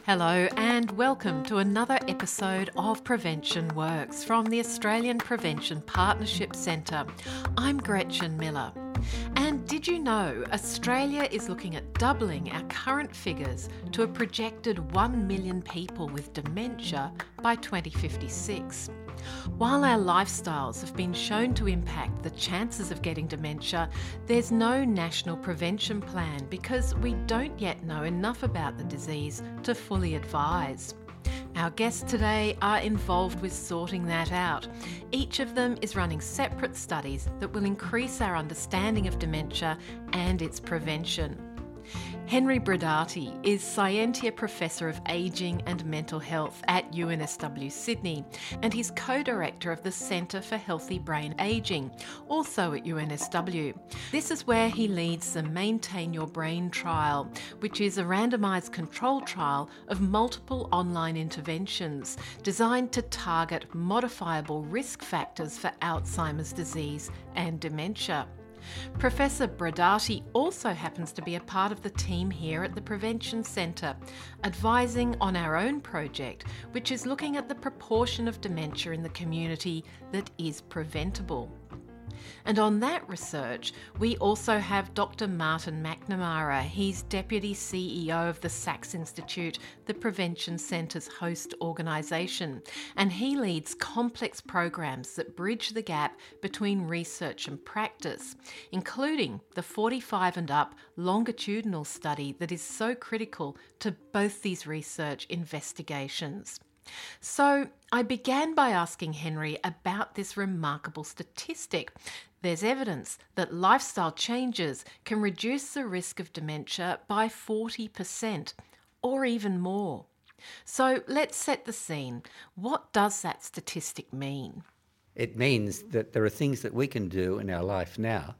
Hello and welcome to another episode of Prevention Works from the Australian Prevention Partnership Centre. I'm Gretchen Miller. And did you know Australia is looking at doubling our current figures to a projected 1 million people with dementia by 2056? While our lifestyles have been shown to impact the chances of getting dementia, there's no national prevention plan because we don't yet know enough about the disease to fully advise. Our guests today are involved with sorting that out. Each of them is running separate studies that will increase our understanding of dementia and its prevention. Henry Brodati is Scientia Professor of Ageing and Mental Health at UNSW Sydney, and he's co-director of the Centre for Healthy Brain Ageing, also at UNSW. This is where he leads the Maintain Your Brain trial, which is a randomised control trial of multiple online interventions designed to target modifiable risk factors for Alzheimer's disease and dementia. Professor Brodati also happens to be a part of the team here at the Prevention Centre, advising on our own project, which is looking at the proportion of dementia in the community that is preventable. And on that research, we also have Dr. Martin McNamara. He's Deputy CEO of the Sax Institute, the Prevention Centre's host organisation, and he leads complex programs that bridge the gap between research and practice, including the 45 and up longitudinal study that is so critical to both these research investigations. So I began by asking Henry about this remarkable statistic. There's evidence that lifestyle changes can reduce the risk of dementia by 40% or even more. So let's set the scene. What does that statistic mean? It means that there are things that we can do in our life now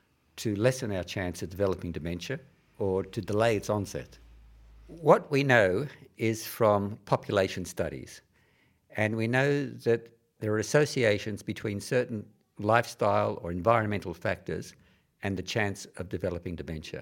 to lessen our chance of developing dementia or to delay its onset. What we know is from population studies, and we know that there are associations between certain lifestyle or environmental factors and the chance of developing dementia.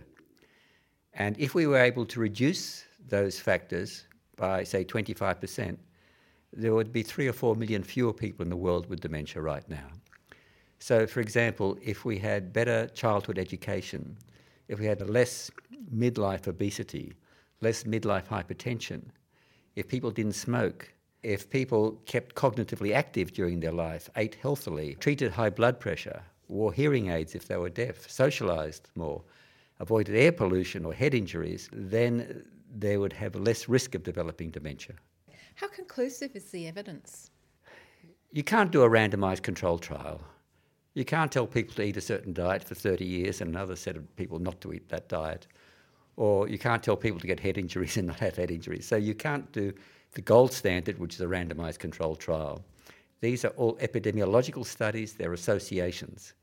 And if we were able to reduce those factors by, say, 25%, there would be 3 or 4 million fewer people in the world with dementia right now. So, for example, if we had better childhood education, if we had less midlife obesity, less midlife hypertension, if people didn't smoke, if people kept cognitively active during their life, ate healthily, treated high blood pressure, wore hearing aids if they were deaf, socialised more, avoided air pollution or head injuries, then they would have less risk of developing dementia. How conclusive is the evidence? You can't do a randomised control trial. You can't tell people to eat a certain diet for 30 years and another set of people not to eat that diet. Or you can't tell people to get head injuries and not have head injuries. So you can't do the gold standard, which is a randomised controlled trial. These are all epidemiological studies, they're associations.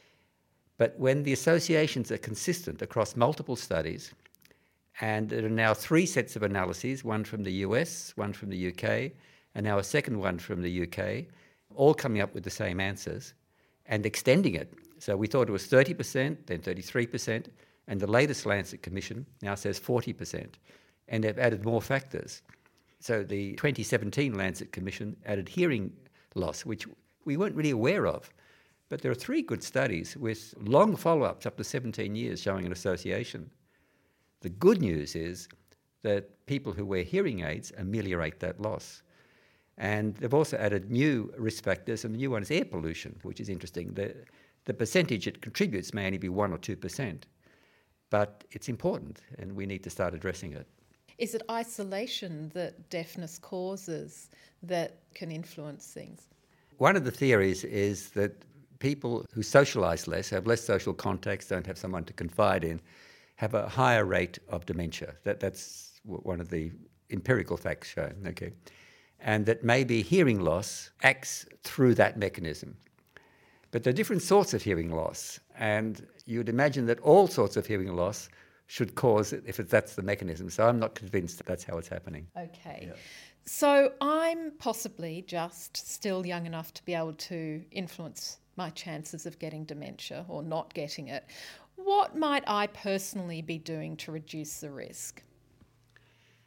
But when the associations are consistent across multiple studies, and there are now 3 sets of analyses, one from the US, one from the UK, and now a second one from the UK, all coming up with the same answers, and extending it. So we thought it was 30%, then 33%, and the latest Lancet Commission now says 40%, and they've added more factors. So the 2017 Lancet Commission added hearing loss, which we weren't really aware of. But there are 3 good studies with long follow-ups up to 17 years showing an association. The good news is that people who wear hearing aids ameliorate that loss. And they've also added new risk factors, and the new one is air pollution, which is interesting. The percentage it contributes may only be 1 or 2%. But it's important, and we need to start addressing it. Is it isolation that deafness causes that can influence things? One of the theories is that people who socialise less, have less social contacts, don't have someone to confide in, have a higher rate of dementia. That's one of the empirical facts shown. Okay, and that maybe hearing loss acts through that mechanism. But there are different sorts of hearing loss, and you'd imagine that all sorts of hearing loss should cause it if that's the mechanism. So I'm not convinced that's how it's happening. Okay. Yeah. So I'm possibly just still young enough to be able to influence my chances of getting dementia or not getting it. What might I personally be doing to reduce the risk?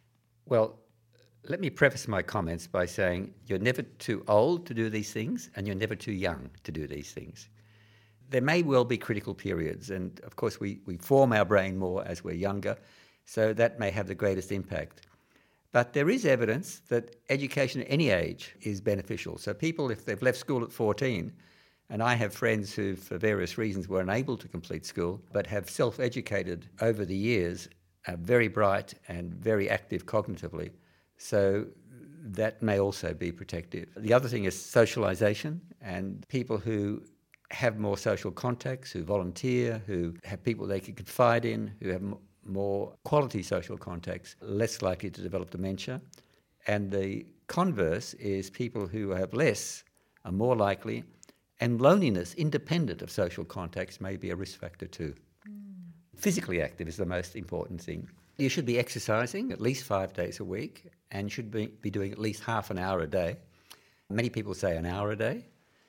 Well, let me preface my comments by saying you're never too old to do these things and you're never too young to do these things. There may well be critical periods, and of course we form our brain more as we're younger, so that may have the greatest impact. But there is evidence that education at any age is beneficial. So people, if they've left school at 14, and I have friends who, for various reasons, were unable to complete school, but have self-educated over the years, are very bright and very active cognitively. So that may also be protective. The other thing is socialisation, and people who have more social contacts, who volunteer, who have people they can confide in, who have more quality social contacts, less likely to develop dementia. And the converse is people who have less are more likely, and loneliness, independent of social contacts, may be a risk factor too. Physically active is the most important thing. You should be exercising at least 5 days a week, and you should be doing at least half an hour a day. Many people say an hour a day.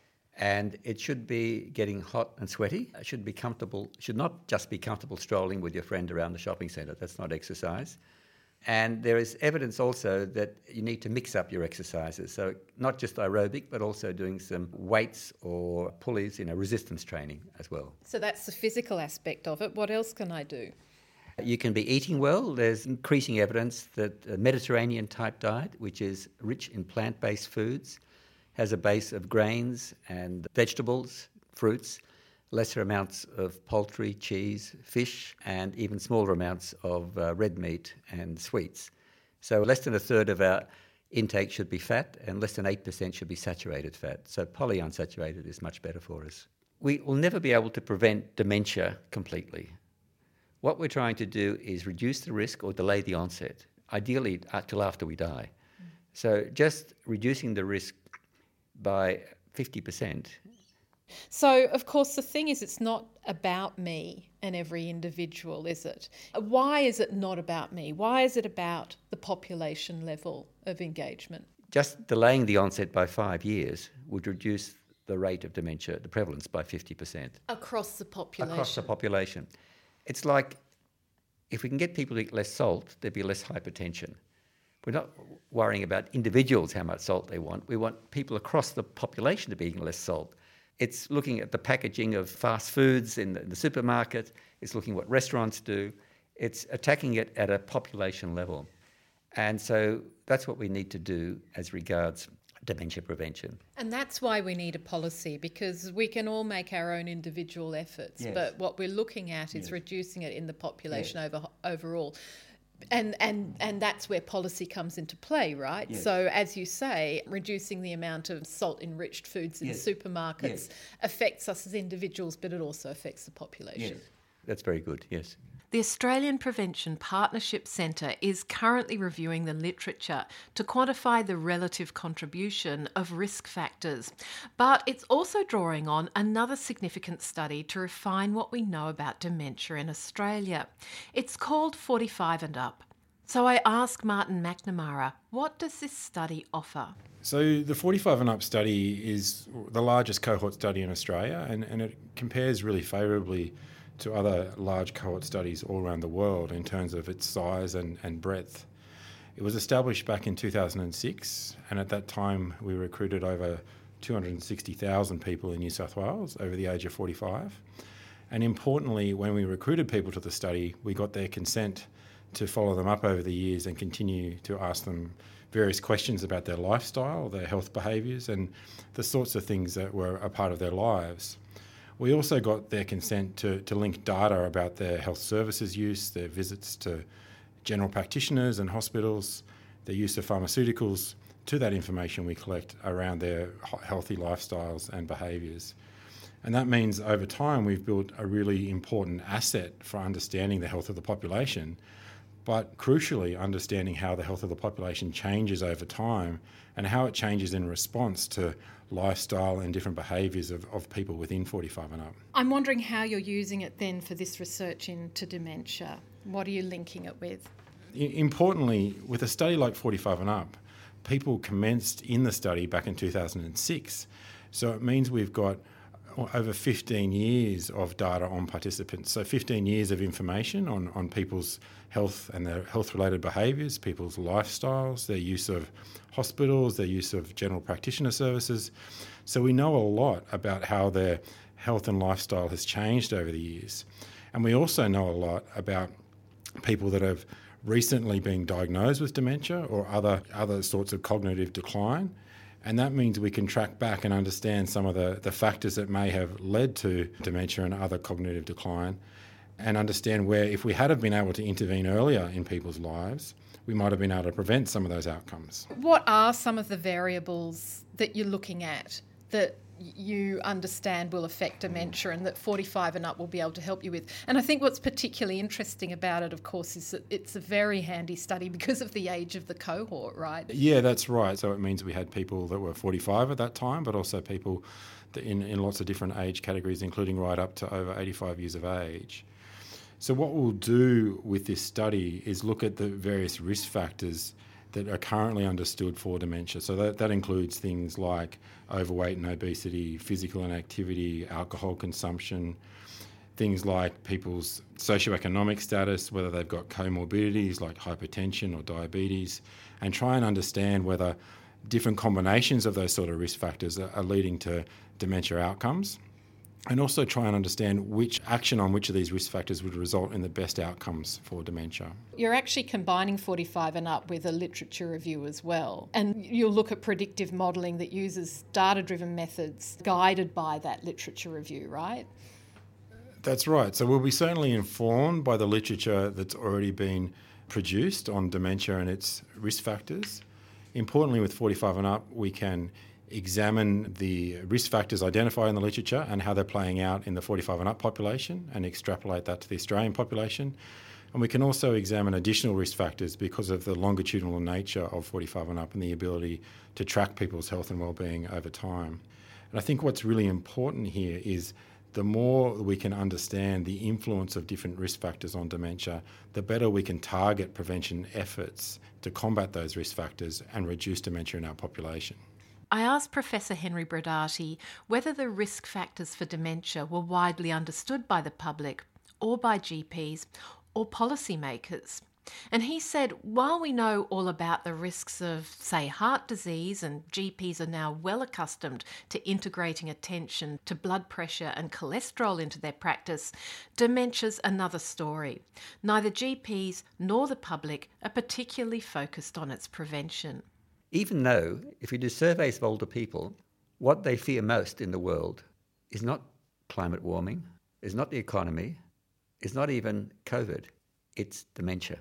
And it should be getting hot and sweaty. It should be comfortable. It should not just be comfortable strolling with your friend around the shopping centre. That's not exercise. And there is evidence also that you need to mix up your exercises. So not just aerobic, but also doing some weights or pulleys, resistance training as well. So that's the physical aspect of it. What else can I do? You can be eating well. There's increasing evidence that a Mediterranean type diet, which is rich in plant-based foods, has a base of grains and vegetables, fruits, lesser amounts of poultry, cheese, fish, and even smaller amounts of red meat and sweets. So less than a third of our intake should be fat, and less than 8% should be saturated fat. So polyunsaturated is much better for us. We will never be able to prevent dementia completely. What we're trying to do is reduce the risk or delay the onset, ideally till after we die. So just reducing the risk by 50%. So, of course, the thing is, it's not about me and every individual, is it? Why is it not about me? Why is it about the population level of engagement? Just delaying the onset by 5 years would reduce the rate of dementia, the prevalence, by 50%. Across the population? Across the population. It's like if we can get people to eat less salt, there'd be less hypertension. We're not worrying about individuals, how much salt they want. We want people across the population to be eating less salt. It's looking at the packaging of fast foods in the supermarket. It's looking at what restaurants do. It's attacking it at a population level. And so that's what we need to do as regards dementia prevention. And that's why we need a policy, because we can all make our own individual efforts, yes. But what we're looking at is reducing it in the population overall. And that's where policy comes into play, right? Yes. So, as you say, reducing the amount of salt-enriched foods in supermarkets affects us as individuals, but it also affects the population. Yes. That's very good, yes. The Australian Prevention Partnership Centre is currently reviewing the literature to quantify the relative contribution of risk factors, but it's also drawing on another significant study to refine what we know about dementia in Australia. It's called 45 and Up. So I asked Martin McNamara, what does this study offer? So the 45 and Up study is the largest cohort study in Australia, and it compares really favourably to other large cohort studies all around the world in terms of its size and breadth. It was established back in 2006, and at that time we recruited over 260,000 people in New South Wales over the age of 45. And importantly, when we recruited people to the study, we got their consent to follow them up over the years and continue to ask them various questions about their lifestyle, their health behaviours, and the sorts of things that were a part of their lives. We also got their consent to link data about their health services use, their visits to general practitioners and hospitals, their use of pharmaceuticals, to that information we collect around their healthy lifestyles and behaviours. And that means over time we've built a really important asset for understanding the health of the population, but crucially understanding how the health of the population changes over time and how it changes in response to lifestyle and different behaviours of people within 45 and up. I'm wondering how you're using it then for this research into dementia. What are you linking it with? Importantly, with a study like 45 and Up, people commenced in the study back in 2006. So it means we've got over 15 years of data on participants. So 15 years of information on people's health and their health-related behaviours, people's lifestyles, their use of hospitals, their use of general practitioner services. So we know a lot about how their health and lifestyle has changed over the years. And we also know a lot about people that have recently been diagnosed with dementia or other sorts of cognitive decline. And that means we can track back and understand some of the factors that may have led to dementia and other cognitive decline, and understand where, if we had have been able to intervene earlier in people's lives, we might have been able to prevent some of those outcomes. What are some of the variables that you're looking at that you understand will affect dementia and that 45 and up will be able to help you with? And I think what's particularly interesting about it, of course, is that it's a very handy study because of the age of the cohort, right? Yeah, that's right. So it means we had people that were 45 at that time, but also people in lots of different age categories, including right up to over 85 years of age. So what we'll do with this study is look at the various risk factors that are currently understood for dementia. So that includes things like overweight and obesity, physical inactivity, alcohol consumption, things like people's socioeconomic status, whether they've got comorbidities like hypertension or diabetes, and try and understand whether different combinations of those sort of risk factors are leading to dementia outcomes. And also try and understand which action on which of these risk factors would result in the best outcomes for dementia. You're actually combining 45 and up with a literature review as well. And you'll look at predictive modelling that uses data-driven methods guided by that literature review, right? That's right. So we'll be certainly informed by the literature that's already been produced on dementia and its risk factors. Importantly, with 45 and up, we can examine the risk factors identified in the literature and how they're playing out in the 45 and up population and extrapolate that to the Australian population. And we can also examine additional risk factors because of the longitudinal nature of 45 and up and the ability to track people's health and well-being over time. And I think what's really important here is the more we can understand the influence of different risk factors on dementia, the better we can target prevention efforts to combat those risk factors and reduce dementia in our population. I asked Professor Henry Brodati whether the risk factors for dementia were widely understood by the public or by GPs or policymakers. And he said, while we know all about the risks of, say, heart disease, and GPs are now well accustomed to integrating attention to blood pressure and cholesterol into their practice, dementia's another story. Neither GPs nor the public are particularly focused on its prevention. Even though, if we do surveys of older people, what they fear most in the world is not climate warming, is not the economy, is not even COVID, it's dementia.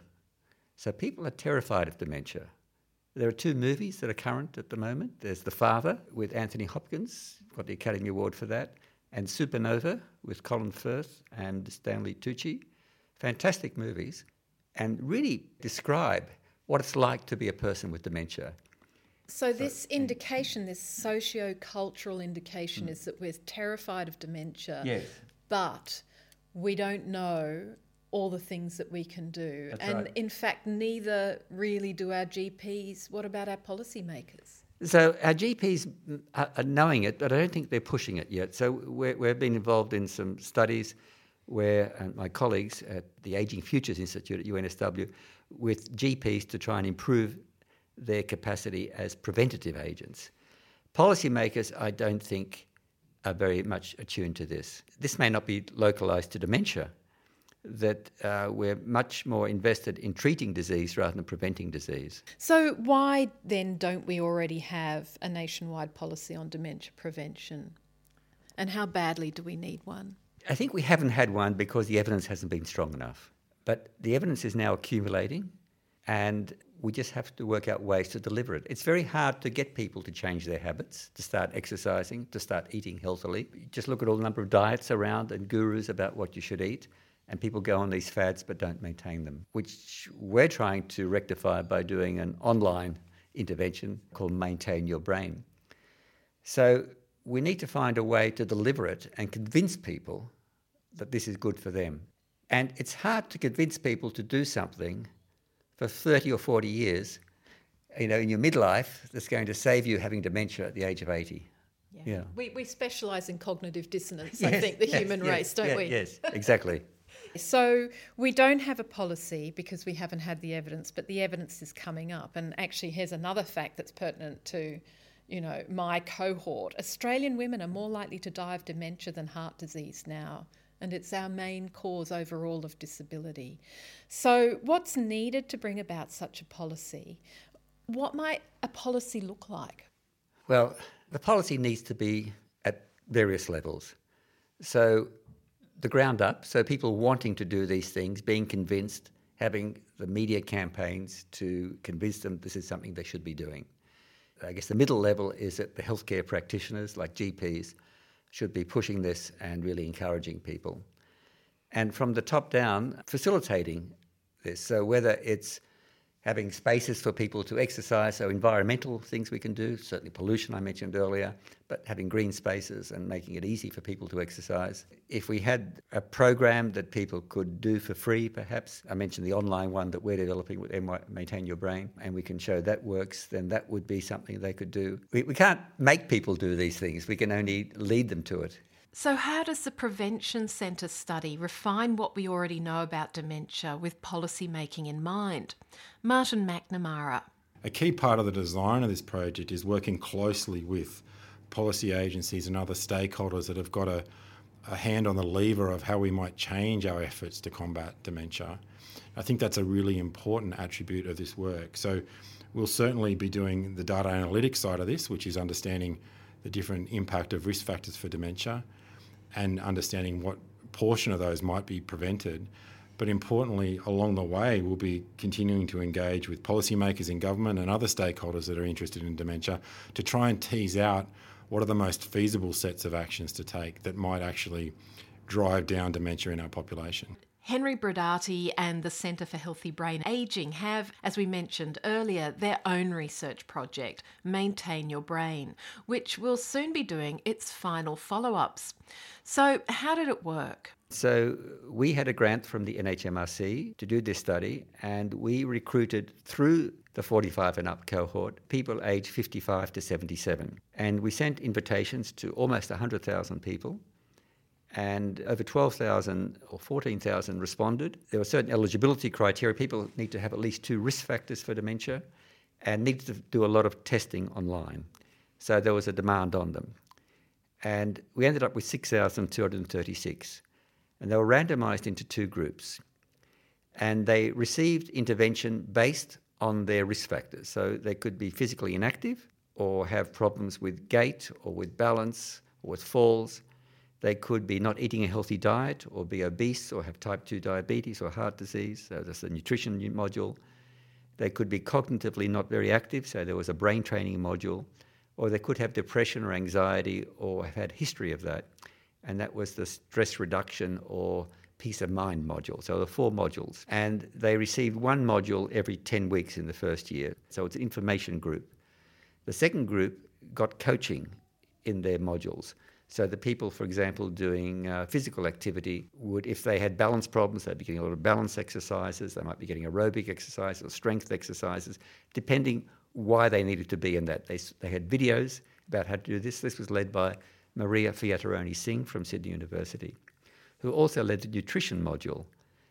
So people are terrified of dementia. There are two movies that are current at the moment. There's The Father with Anthony Hopkins, got the Academy Award for that, and Supernova with Colin Firth and Stanley Tucci. Fantastic movies, and really describe what it's like to be a person with dementia. So this indication, this socio-cultural indication is that we're terrified of dementia, Yes. but we don't know all the things that we can do. That's and right. in fact, neither really do our GPs. What about our policymakers? So our GPs are knowing it, but I don't think they're pushing it yet. So we've been involved in some studies where my colleagues at the Ageing Futures Institute at UNSW with GPs to try and improve their capacity as preventative agents. Policymakers, I don't think, are very much attuned to this. This may not be localised to dementia, that we're much more invested in treating disease rather than preventing disease. So why then don't we already have a nationwide policy on dementia prevention? And how badly do we need one? I think we haven't had one because the evidence hasn't been strong enough. But the evidence is now accumulating, and we just have to work out ways to deliver it. It's very hard to get people to change their habits, to start exercising, to start eating healthily. Just look at all the number of diets around and gurus about what you should eat, and people go on these fads but don't maintain them, which we're trying to rectify by doing an online intervention called Maintain Your Brain. So we need to find a way to deliver it and convince people that this is good for them. And it's hard to convince people to do something for 30 or 40 years, in your midlife, that's going to save you having dementia at the age of 80. Yeah. We specialise in cognitive dissonance, I think, the human race, don't we? Yes, exactly. So we don't have a policy because we haven't had the evidence, but the evidence is coming up. And actually, here's another fact that's pertinent to, my cohort. Australian women are more likely to die of dementia than heart disease now, and it's our main cause overall of disability. So what's needed to bring about such a policy? What might a policy look like? Well, the policy needs to be at various levels. So the ground up, so people wanting to do these things, being convinced, having the media campaigns to convince them this is something they should be doing. I guess the middle level is that the healthcare practitioners, like GPs, should be pushing this and really encouraging people. And from the top down, facilitating this. So whether it's having spaces for people to exercise, so environmental things we can do, certainly pollution I mentioned earlier, but having green spaces and making it easy for people to exercise. If we had a program that people could do for free, perhaps, I mentioned the online one that we're developing with Maintain Your Brain, and we can show that works, then that would be something they could do. We can't make people do these things, we can only lead them to it. So how does the Prevention Centre study refine what we already know about dementia with policy making in mind? Martin McNamara. A key part of the design of this project is working closely with policy agencies and other stakeholders that have got a hand on the lever of how we might change our efforts to combat dementia. I think that's a really important attribute of this work. So we'll certainly be doing the data analytics side of this, which is understanding the different impact of risk factors for dementia and understanding what portion of those might be prevented. But importantly, along the way, we'll be continuing to engage with policymakers in government and other stakeholders that are interested in dementia to try and tease out what are the most feasible sets of actions to take that might actually drive down dementia in our population. Henry Brodati and the Centre for Healthy Brain Ageing have, as we mentioned earlier, their own research project, Maintain Your Brain, which will soon be doing its final follow-ups. So how did it work? So we had a grant from the NHMRC to do this study, and we recruited through the 45 and up cohort people aged 55 to 77. And we sent invitations to almost 100,000 people. And over 12,000 or 14,000 responded. There were certain eligibility criteria. People need to have at least 2 risk factors for dementia and need to do a lot of testing online. So there was a demand on them. And we ended up with 6,236. And they were randomised into 2 groups. And they received intervention based on their risk factors. So they could be physically inactive or have problems with gait or with balance or with falls. They could be not eating a healthy diet or be obese or have type 2 diabetes or heart disease. So that's a nutrition module. They could be cognitively not very active, so there was a brain training module. Or they could have depression or anxiety or have had history of that. And that was the stress reduction or peace of mind module. So there were 4 modules. And they received 1 module every 10 weeks in the first year. So it's an information group. The second group got coaching in their modules. So the people, for example, doing physical activity would, if they had balance problems, they'd be getting a lot of balance exercises. They might be getting aerobic exercises or strength exercises, depending why they needed to be in that. They had videos about how to do this. This was led by Maria Fiataroni Singh from Sydney University, who also led the nutrition module.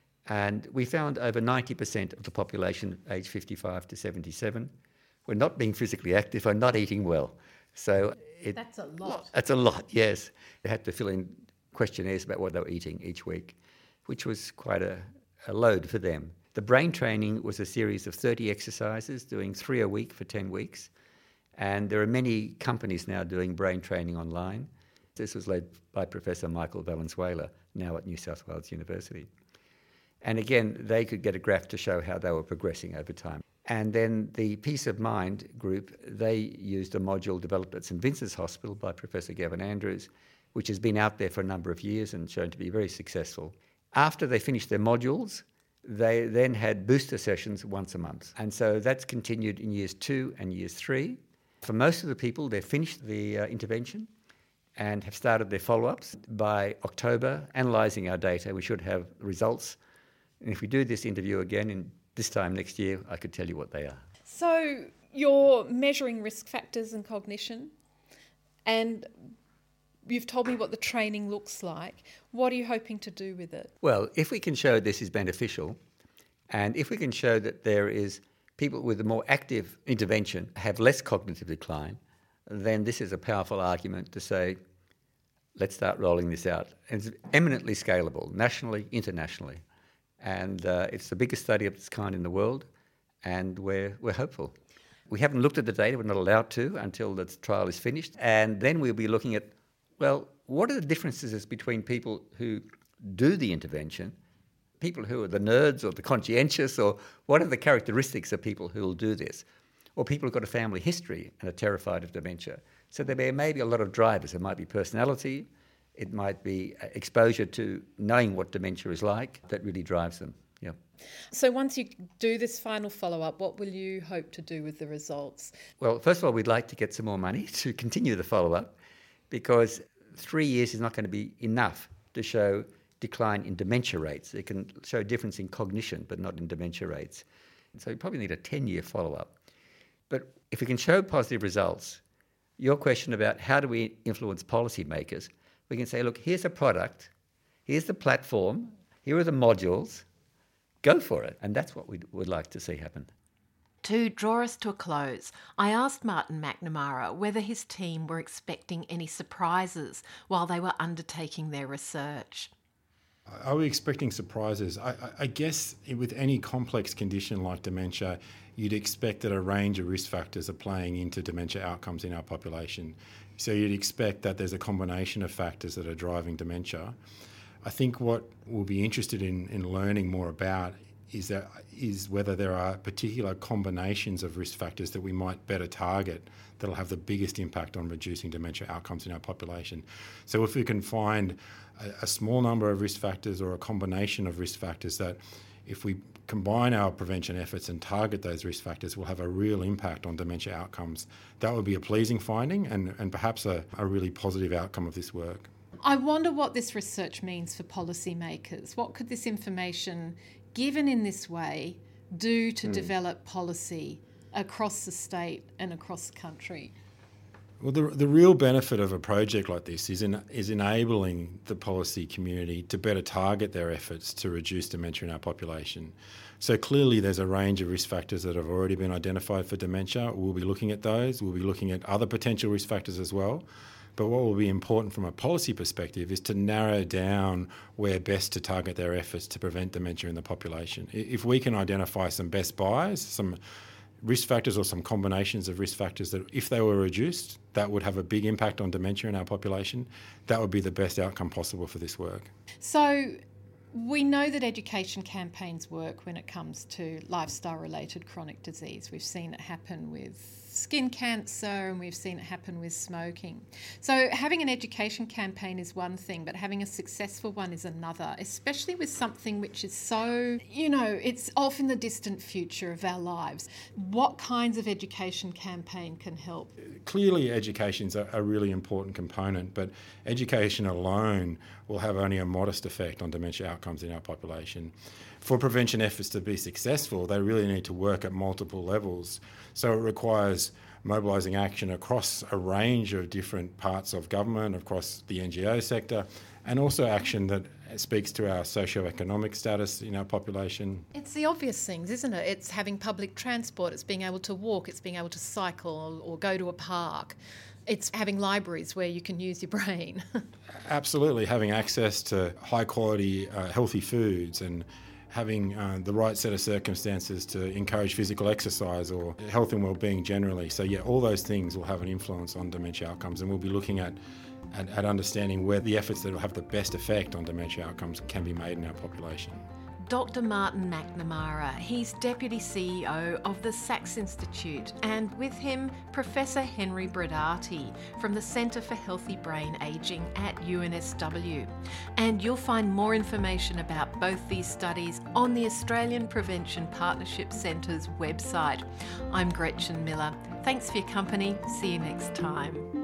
And we found over 90% of the population aged 55 to 77 were not being physically active or not eating well. So that's a lot. That's a lot, yes. They had to fill in questionnaires about what they were eating each week, which was quite a load for them. The brain training was a series of 30 exercises, doing 3 a week for 10 weeks. And there are many companies now doing brain training online. This was led by Professor Michael Valenzuela, now at New South Wales University. And again, they could get a graph to show how they were progressing over time. And then the Peace of Mind group, they used a module developed at St Vincent's Hospital by Professor Gavin Andrews, which has been out there for a number of years and shown to be very successful. After they finished their modules, they then had booster sessions once a month. And so that's continued in years 2 and years 3. For most of the people, they've finished the intervention and have started their follow-ups. By October, analysing our data, we should have results. And if we do this interview again in this time next year, I could tell you what they are. So you're measuring risk factors and cognition, And you've told me what the training looks like. What are you hoping to do with it? Well, if we can show this is beneficial, and if we can show that there is people with a more active intervention have less cognitive decline, then this is a powerful argument to say, let's start rolling this out. And it's eminently scalable, nationally, internationally. And it's the biggest study of its kind in the world, and we're hopeful. We haven't looked at the data, we're not allowed to until the trial is finished. And then we'll be looking at, well, what are the differences between people who do the intervention, people who are the nerds or the conscientious, or what are the characteristics of people who will do this? Or people who've got a family history and are terrified of dementia. So there may be a lot of drivers. It might be personality, it might be exposure to knowing what dementia is like that really drives them. Yeah. So once you do this final follow-up, what will you hope to do with the results? Well, first of all, we'd like to get some more money to continue the follow-up, because 3 years is not going to be enough to show decline in dementia rates. It can show difference in cognition, but not in dementia rates. So you probably need a 10-year follow-up. But if we can show positive results, your question about how do we influence policymakers, we can say, look, here's a product, here's the platform, here are the modules, go for it. And that's what we would like to see happen. To draw us to a close, I asked Martin McNamara whether his team were expecting any surprises while they were undertaking their research. Are we expecting surprises? I guess with any complex condition like dementia, you'd expect that a range of risk factors are playing into dementia outcomes in our population. So you'd expect that there's a combination of factors that are driving dementia. I think what we'll be interested in learning more about is whether there are particular combinations of risk factors that we might better target that'll have the biggest impact on reducing dementia outcomes in our population. So if we can find a small number of risk factors or a combination of risk factors that, if we combine our prevention efforts and target those risk factors, will have a real impact on dementia outcomes, that would be a pleasing finding and perhaps a really positive outcome of this work. I wonder what this research means for policymakers. What could this information, given in this way, do to develop policy across the state and across the country? Well, the real benefit of a project like this is enabling the policy community to better target their efforts to reduce dementia in our population. So clearly there's a range of risk factors that have already been identified for dementia. We'll be looking at those. We'll be looking at other potential risk factors as well. But what will be important from a policy perspective is to narrow down where best to target their efforts to prevent dementia in the population. If we can identify some best buys, some risk factors or some combinations of risk factors that, if they were reduced, that would have a big impact on dementia in our population, that would be the best outcome possible for this work. So we know that education campaigns work when it comes to lifestyle-related chronic disease. We've seen it happen with skin cancer and we've seen it happen with smoking. So having an education campaign is one thing, but having a successful one is another, especially with something which is so, it's off in the distant future of our lives. What kinds of education campaign can help? Clearly education's a really important component, but education alone will have only a modest effect on dementia outcomes in our population. For prevention efforts to be successful, they really need to work at multiple levels. So it requires mobilising action across a range of different parts of government, across the NGO sector, and also action that speaks to our socio-economic status in our population. It's the obvious things, isn't it? It's having public transport, it's being able to walk, it's being able to cycle or go to a park. It's having libraries where you can use your brain. Absolutely, having access to high-quality, healthy foods and having the right set of circumstances to encourage physical exercise or health and well-being generally. So yeah, all those things will have an influence on dementia outcomes, and we'll be looking at understanding where the efforts that will have the best effect on dementia outcomes can be made in our population. Dr. Martin McNamara, he's Deputy CEO of the Sachs Institute, and with him, Professor Henry Brodati from the Centre for Healthy Brain Ageing at UNSW. And you'll find more information about both these studies on the Australian Prevention Partnership Centre's website. I'm Gretchen Miller. Thanks for your company. See you next time.